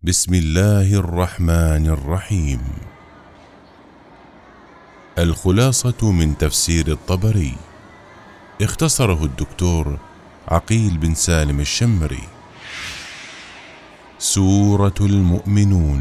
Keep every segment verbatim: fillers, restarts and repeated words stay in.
بسم الله الرحمن الرحيم. الخلاصة من تفسير الطبري، اختصره الدكتور عقيل بن سالم الشمري. سورة المؤمنون.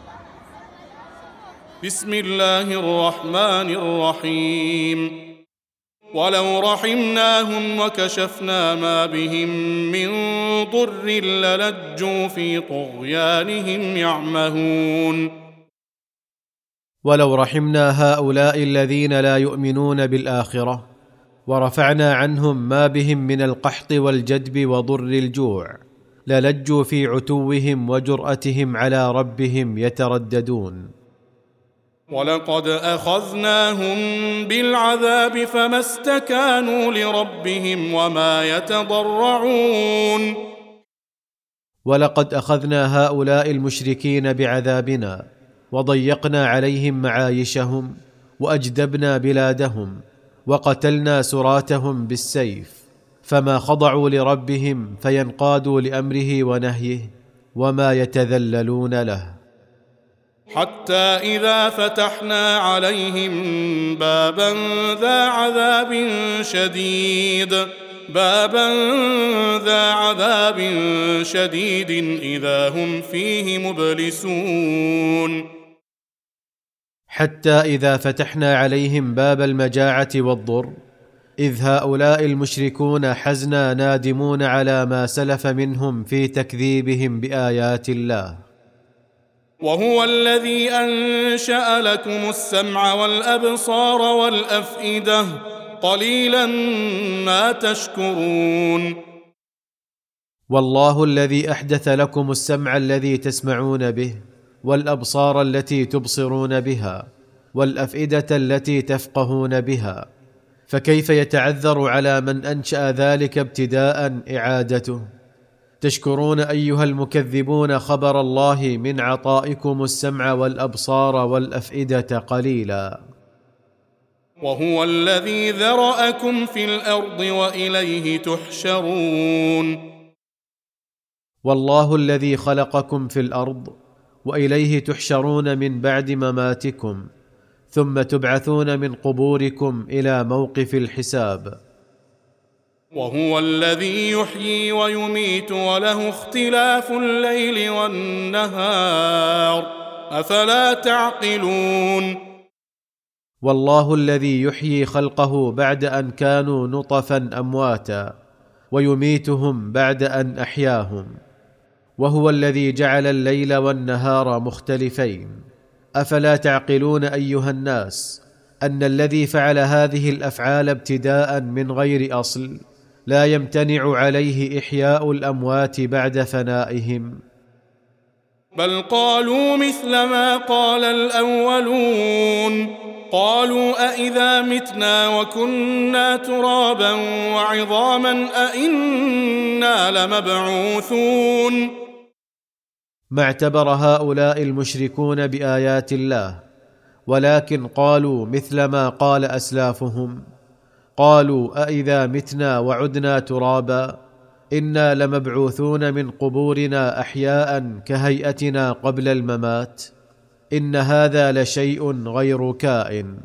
بسم الله الرحمن الرحيم. ولو رحمناهم وكشفنا ما بهم من ضر للجوا في طغيانهم يعمهون. ولو رحمنا هؤلاء الذين لا يؤمنون بالآخرة ورفعنا عنهم ما بهم من القحط والجدب وضر الجوع للجوا في عتوهم وجرأتهم على ربهم يترددون. ولقد أخذناهم بالعذاب فما استكانوا لربهم وما يتضرعون. ولقد أخذنا هؤلاء المشركين بعذابنا وضيقنا عليهم معايشهم وأجدبنا بلادهم وقتلنا سراتهم بالسيف، فما خضعوا لربهم فينقادوا لأمره ونهيه وما يتذللون له. حتى إذا فتحنا عليهم بابا ذا عذاب شديد بابا ذا عذاب شديد إذا هم فيه مبلسون. حتى إذا فتحنا عليهم باب المجاعة والضر إذ هؤلاء المشركون حزنا نادمون على ما سلف منهم في تكذيبهم بآيات الله. وهو الذي أنشأ لكم السمع والأبصار والأفئدة قليلا ما تشكرون. والله الذي أحدث لكم السمع الذي تسمعون به والأبصار التي تبصرون بها والأفئدة التي تفقهون بها، فكيف يتعذر على من أنشأ ذلك ابتداء إعادته؟ تشكرون أيها المكذبون خبر الله من عطائكم السمع والأبصار والأفئدة قليلا. وهو الذي ذرأكم في الأرض وإليه تحشرون. والله الذي خلقكم في الأرض وإليه تحشرون من بعد مماتكم ثم تبعثون من قبوركم إلى موقف الحساب. وهو الذي يحيي ويميت وله اختلاف الليل والنهار أفلا تعقلون. والله الذي يحيي خلقه بعد أن كانوا نطفا أمواتا ويميتهم بعد أن أحياهم، وهو الذي جعل الليل والنهار مختلفين. أفلا تعقلون أيها الناس أن الذي فعل هذه الأفعال ابتداء من غير أصل لا يمتنع عليه إحياء الأموات بعد فنائهم؟ بل قالوا مثل ما قال الأولون قالوا أإذا متنا وكنا ترابا وعظاما أإنا لمبعوثون. ما اعتبر هؤلاء المشركون بآيات الله، ولكن قالوا مثل ما قال أسلافهم، قالوا أإذا متنا وعدنا ترابا إنا لمبعوثون من قبورنا أحياء كهيئتنا قبل الممات، إن هذا لشيء غير كائن.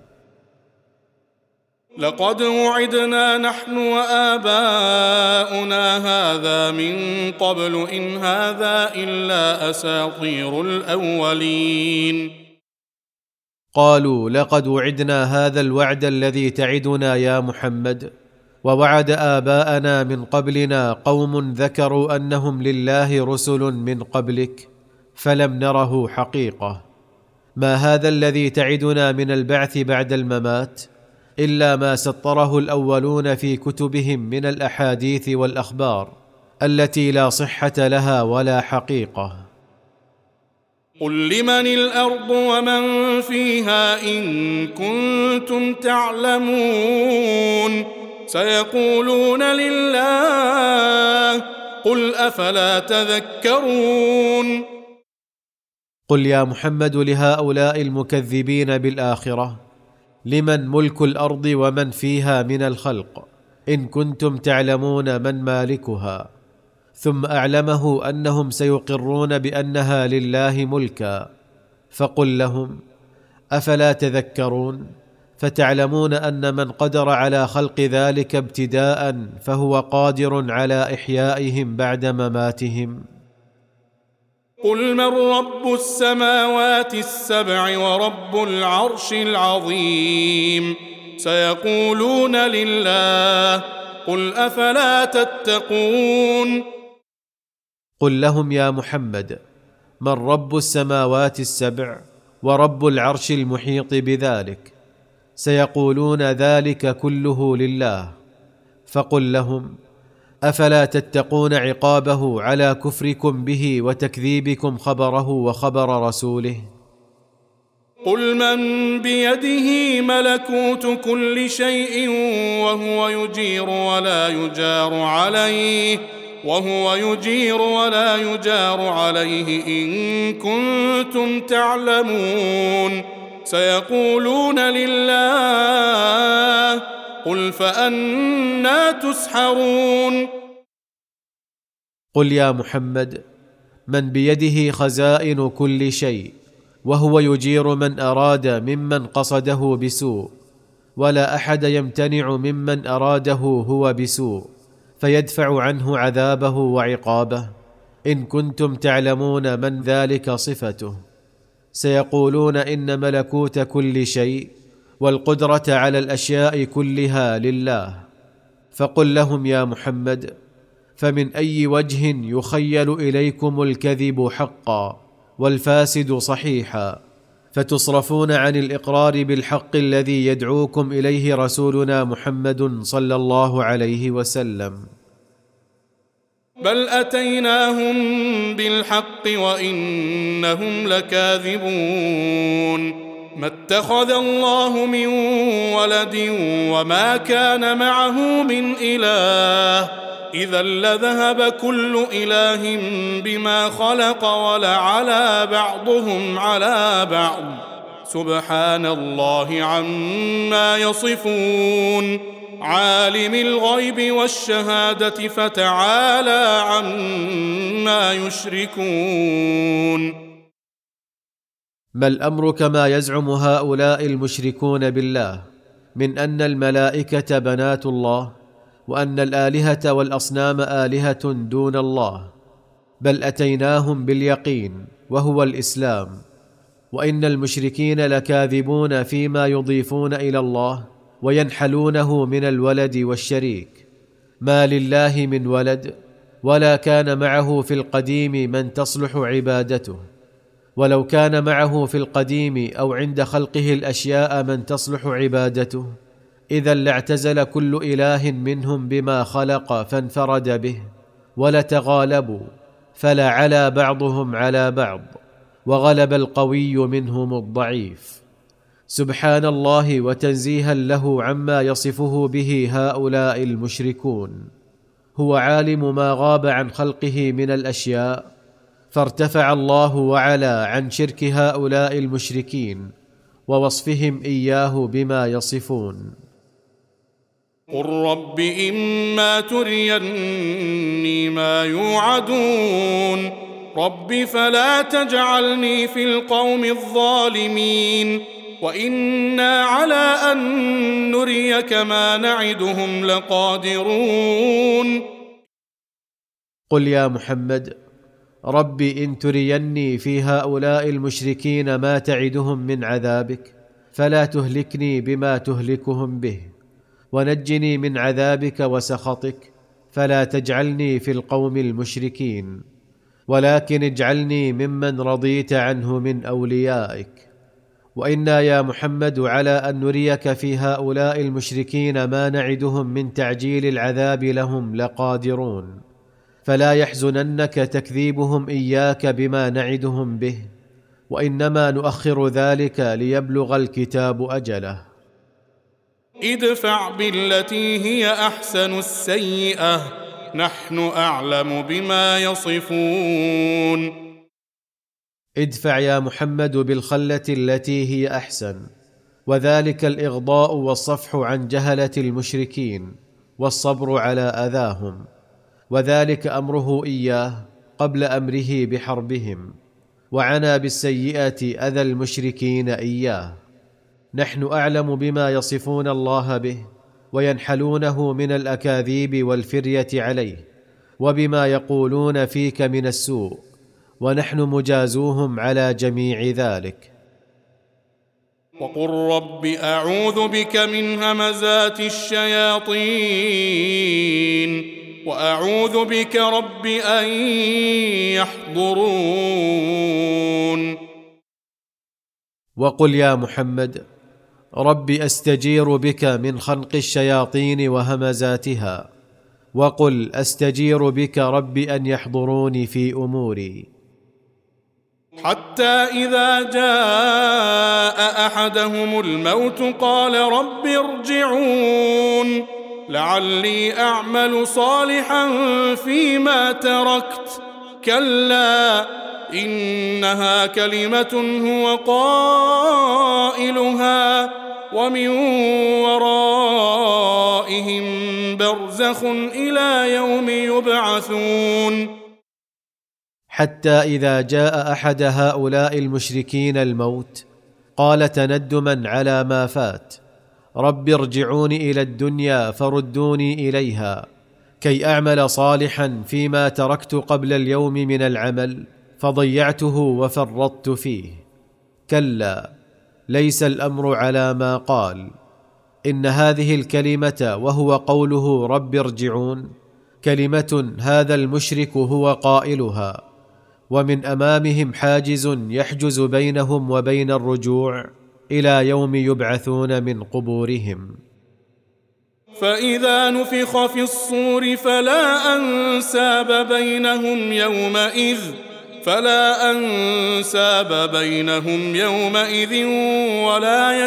لقد وعدنا نحن وآباؤنا هذا من قبل إن هذا إلا أساطير الأولين. قالوا لقد وعدنا هذا الوعد الذي تعدنا يا محمد، ووعد آباءنا من قبلنا قوم ذكروا أنهم لله رسل من قبلك فلم نره حقيقة. ما هذا الذي تعدنا من البعث بعد الممات إلا ما سطره الأولون في كتبهم من الأحاديث والأخبار التي لا صحة لها ولا حقيقة. قل لمن الأرض ومن فيها إن كنتم تعلمون سيقولون لله قل أفلا تذكرون. قل يا محمد لهؤلاء المكذبين بالآخرة لمن ملك الأرض ومن فيها من الخلق إن كنتم تعلمون من مالكها، ثم أعلمه أنهم سيقرون بأنها لله ملكا، فقل لهم: أفلا تذكرون؟ فتعلمون أن من قدر على خلق ذلك ابتداء فهو قادر على إحيائهم بعد مماتهم. قل من رب السماوات السبع ورب العرش العظيم سيقولون لله قل أفلا تتقون. قل لهم يا محمد: من رب السماوات السبع ورب العرش المحيط بذلك؟ سيقولون ذلك كله لله. فقل لهم: أفلا تتقون عقابه على كفركم به وتكذيبكم خبره وخبر رسوله؟ قل من بيده ملكوت كل شيء وهو يجير ولا يجار عليه وهو يجير ولا يجار عليه إن كنتم تعلمون سيقولون لله قل فأنى تسحرون. قل يا محمد: من بيده خزائن كل شيء وهو يجير من أراد ممن قصده بسوء، ولا أحد يمتنع ممن أراده هو بسوء فيدفع عنه عذابه وعقابه، إن كنتم تعلمون من ذلك صفته. سيقولون إن ملكوت كل شيء والقدرة على الأشياء كلها لله. فقل لهم يا محمد: فمن أي وجه يخيل إليكم الكذب حقا والفاسد صحيحا، فتصرفون عن الإقرار بالحق الذي يدعوكم إليه رسولنا محمد صلى الله عليه وسلم؟ بل أتيناهم بالحق وإنهم لكاذبون. ما اتخذ الله من ولد وما كان معه من إله إذا لذهب كل إله بما خلق ولعلى بعضهم على بعض سبحان الله عما يصفون. عالم الغيب والشهادة فتعالى عما يشركون. ما الأمر كما يزعم هؤلاء المشركون بالله من أن الملائكة بنات الله وأن الآلهة والأصنام آلهة دون الله، بل أتيناهم باليقين وهو الإسلام. وإن المشركين لكاذبون فيما يضيفون إلى الله وينحلونه من الولد والشريك. ما لله من ولد ولا كان معه في القديم من تصلح عبادته، ولو كان معه في القديم أو عند خلقه الأشياء من تصلح عبادته إذا لاعتزل كل إله منهم بما خلق فانفرد به، ولتغالبوا فلا على بعضهم على بعض، وغلب القوي منهم الضعيف. سبحان الله وتنزيها له عما يصفه به هؤلاء المشركون. هو عالم ما غاب عن خلقه من الأشياء، فارتفع الله وعلا عن شرك هؤلاء المشركين ووصفهم إياه بما يصفون. قل رب إما تريني ما يوعدون رب فلا تجعلني في القوم الظالمين وإنا على أن نريك ما نعدهم لقادرون. قل يا محمد: رب إن تريني في هؤلاء المشركين ما تعدهم من عذابك فلا تهلكني بما تهلكهم به، ونجني من عذابك وسخطك فلا تجعلني في القوم المشركين، ولكن اجعلني ممن رضيت عنه من أوليائك. وإنا يا محمد على أن نريك في هؤلاء المشركين ما نعدهم من تعجيل العذاب لهم لقادرون، فلا يحزننك تكذيبهم إياك بما نعدهم به، وإنما نؤخر ذلك ليبلغ الكتاب أجله. ادفع بالتي هي أحسن السيئة نحن أعلم بما يصفون. ادفع يا محمد بالخلة التي هي أحسن، وذلك الإغضاء والصفح عن جهلة المشركين والصبر على أذاهم، وذلك أمره إياه قبل أمره بحربهم، وعنى بالسيئة أذى المشركين إياه. نحن أعلم بما يصفون الله به وينحلونه من الأكاذيب والفرية عليه، وبما يقولون فيك من السوء، ونحن مجازوهم على جميع ذلك. وقل رب أعوذ بك من همزات الشياطين وأعوذ بك رب أن يحضرون. وقل يا محمد رب أستجير بك من خنق الشياطين وهمزاتها، وقل أستجير بك رب أن يحضروني في أموري. حتى إذا جاء أحدهم الموت قال رب ارجعون لعلي أعمل صالحا فيما تركت، كلا إنها كلمة هو قائلها ومن ورائهم برزخ إلى يوم يبعثون. حتى إذا جاء أحد هؤلاء المشركين الموت قال تندما على ما فات رب ارجعوني إلى الدنيا فردوني إليها كي أعمل صالحا فيما تركت قبل اليوم من العمل فضيعته وفرطت فيه. كلا، ليس الأمر على ما قال، إن هذه الكلمة وهو قوله رب ارجعون كلمة هذا المشرك هو قائلها، ومن أمامهم حاجز يحجز بينهم وبين الرجوع إلى يوم يبعثون من قبورهم. فإذا نفخ في الصور فلا أنساب بينهم يومئذ فلا أنساب بينهم يومئذ ولا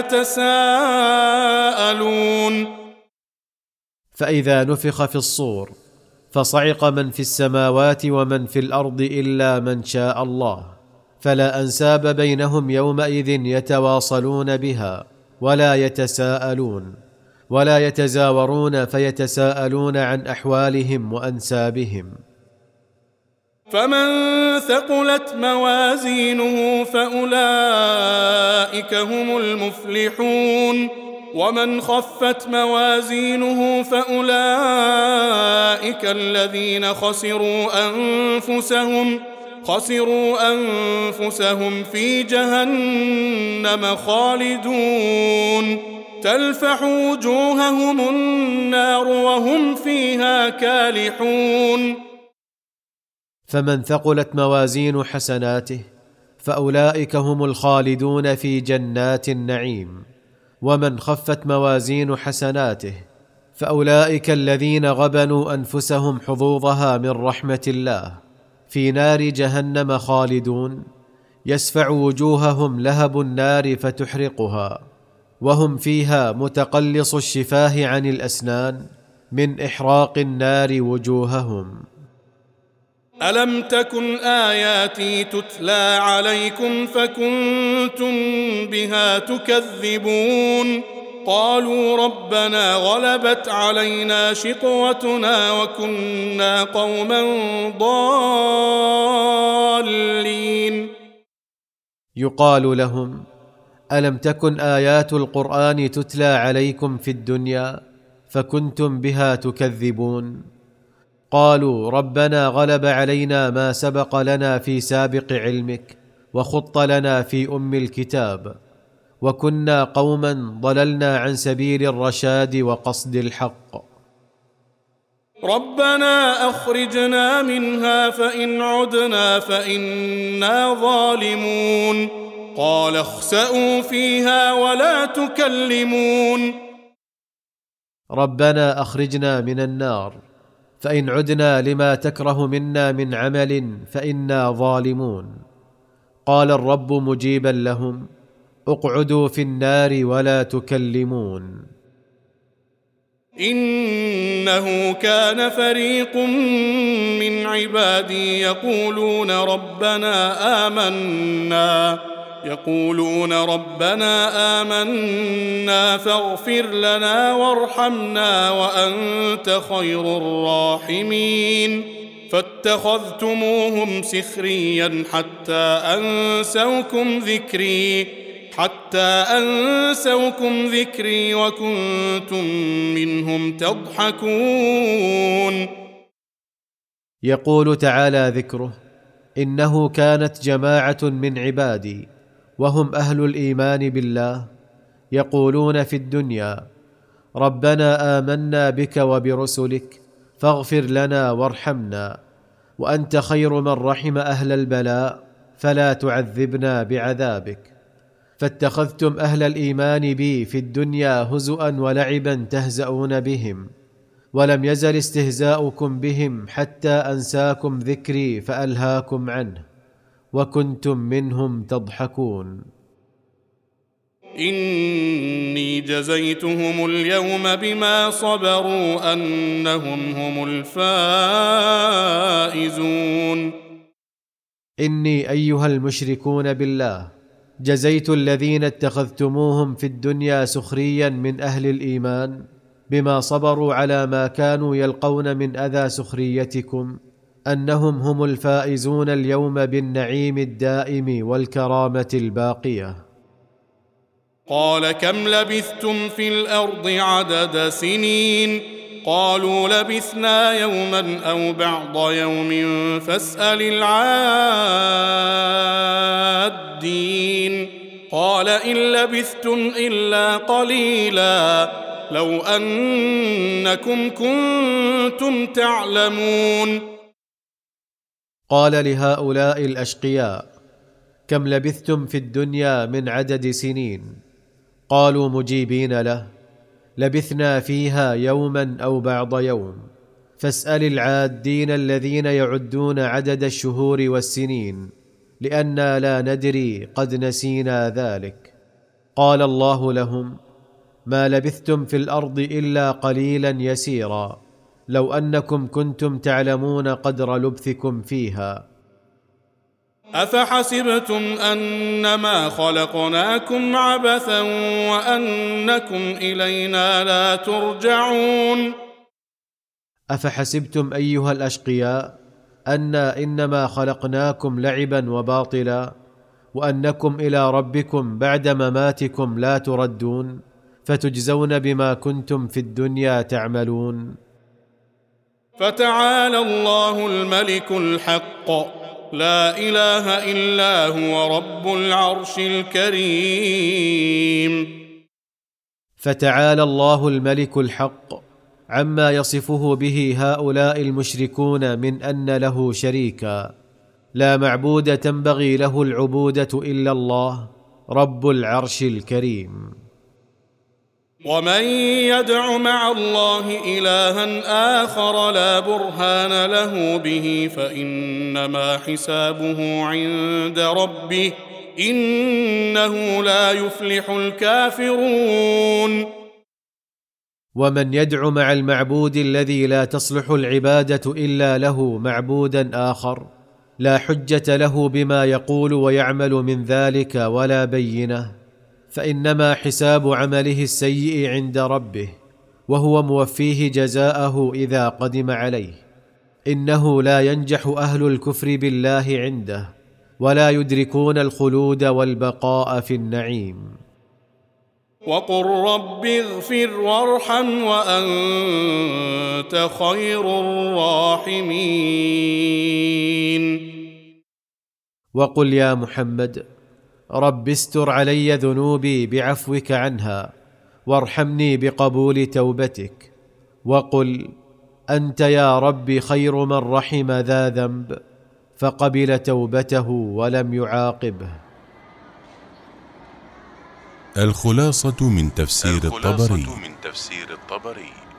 يتساءلون. فإذا نفخ في الصور فصعق من في السماوات ومن في الأرض إلا من شاء الله، فلا أنساب بينهم يومئذ يتواصلون بها ولا يتساءلون ولا يتزاورون فيتساءلون عن أحوالهم وأنسابهم. فمن ثقلت موازينه فأولئك هم المفلحون ومن خفت موازينه فأولئك الذين خسروا أنفسهم خسروا أنفسهم في جهنم خالدون تلفح وجوههم النار وهم فيها كالحون. فمن ثقلت موازين حسناته فأولئك هم الخالدون في جنات النعيم، ومن خفت موازين حسناته فأولئك الذين غبنوا أنفسهم حظوظها من رحمة الله في نار جهنم خالدون يسفع وجوههم لهب النار فتحرقها، وهم فيها متقلص الشفاه عن الأسنان من إحراق النار وجوههم. ألم تكن آياتي تتلى عليكم فكنتم بها تكذبون قالوا ربنا غلبت علينا شقوتنا وكنا قوما ضالين. يقال لهم ألم تكن آيات القرآن تتلى عليكم في الدنيا فكنتم بها تكذبون؟ قالوا ربنا غلب علينا ما سبق لنا في سابق علمك وخط لنا في أم الكتاب وكنا قوما ضللنا عن سبيل الرشاد وقصد الحق. ربنا أخرجنا منها فإن عدنا فإنا ظالمون قال اخسئوا فيها ولا تكلمون. ربنا أخرجنا من النار فإن عدنا لما تكره منا من عمل فإنا ظالمون. قال الرب مجيبا لهم اقعدوا في النار ولا تكلمون. إنه كان فريق من عبادي يقولون ربنا آمنا يقولون ربنا آمنا فاغفر لنا وارحمنا وأنت خير الراحمين فاتخذتموهم سخريا حتى أنسوكم ذكري حتى أنسوكم ذكري وكنتم منهم تضحكون. يقول تعالى ذكره: إنه كانت جماعة من عبادي وهم أهل الإيمان بالله يقولون في الدنيا: ربنا آمنا بك وبرسلك فاغفر لنا وارحمنا وأنت خير من رحم أهل البلاء فلا تعذبنا بعذابك. فاتخذتم أهل الإيمان بي في الدنيا هزؤا ولعبا تهزؤون بهم، ولم يزل استهزاؤكم بهم حتى أنساكم ذكري فألهاكم عنه وكنتم منهم تضحكون. إني جزيتهم اليوم بما صبروا أنهم هم الفائزون. إني أيها المشركون بالله جزيت الذين اتخذتموهم في الدنيا سخريا من أهل الإيمان بما صبروا على ما كانوا يلقون من أذى سخريتكم أنهم هم الفائزون اليوم بالنعيم الدائم والكرامة الباقية. قال كم لبثتم في الأرض عدد سنين قالوا لبثنا يوما أو بعض يوم فاسأل العادين قال إن لبثتم إلا قليلا لو أنكم كنتم تعلمون. قال لهؤلاء الأشقياء: كم لبثتم في الدنيا من عدد سنين؟ قالوا مجيبين له: لبثنا فيها يوما أو بعض يوم، فاسأل العادين الذين يعدون عدد الشهور والسنين، لأننا لا ندري قد نسينا ذلك. قال الله لهم: ما لبثتم في الأرض إلا قليلا يسيرا، لو أنكم كنتم تعلمون قدر لبثكم فيها. أفحسبتم أنما خلقناكم عبثا وأنكم إلينا لا ترجعون. أفحسبتم أيها الأشقياء أنا إنما خلقناكم لعبا وباطلا وأنكم إلى ربكم بعد مماتكم لا تردون فتجزون بما كنتم في الدنيا تعملون. فتعالى الله الملك الحق لا إله إلا هو رب العرش الكريم. فتعالى الله الملك الحق عما يصفه به هؤلاء المشركون من أن له شريكا، لا معبود تنبغي له العبودة إلا الله رب العرش الكريم. ومن يدع مع الله إلها آخر لا برهان له به فإنما حسابه عند ربه إنه لا يفلح الكافرون. ومن يدع مع المعبود الذي لا تصلح العبادة إلا له معبودا آخر لا حجة له بما يقول ويعمل من ذلك ولا بينة، فإنما حساب عمله السيء عند ربه وهو موفيه جزاءه إذا قدم عليه. إنه لا ينجح أهل الكفر بالله عنده ولا يدركون الخلود والبقاء في النعيم. وقل رب اغفر وارحم وأنت خير الراحمين. وقل يا محمد: رب استر علي ذنوبي بعفوك عنها وارحمني بقبول توبتك. وقل: أنت يا رب خير من رحم ذا ذنب فقبل توبته ولم يعاقبه. الخلاصة من تفسير الخلاصة الطبري. من تفسير الطبري